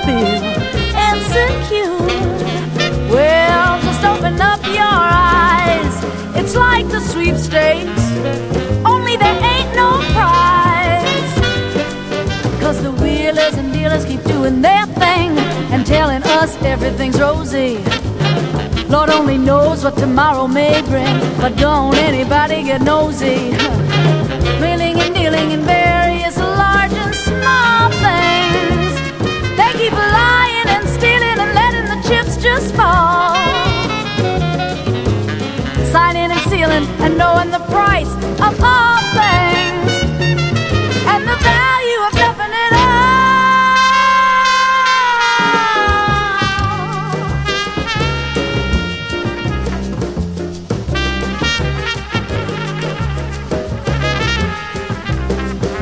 feel insecure. Well, just open up your eyes. It's like the sweepstakes, only there ain't no prize. 'Cause the wheelers and dealers keep doing their thing and telling us everything's rosy. Lord only knows what tomorrow may bring, but don't anybody get nosy. Wheeling and dealing and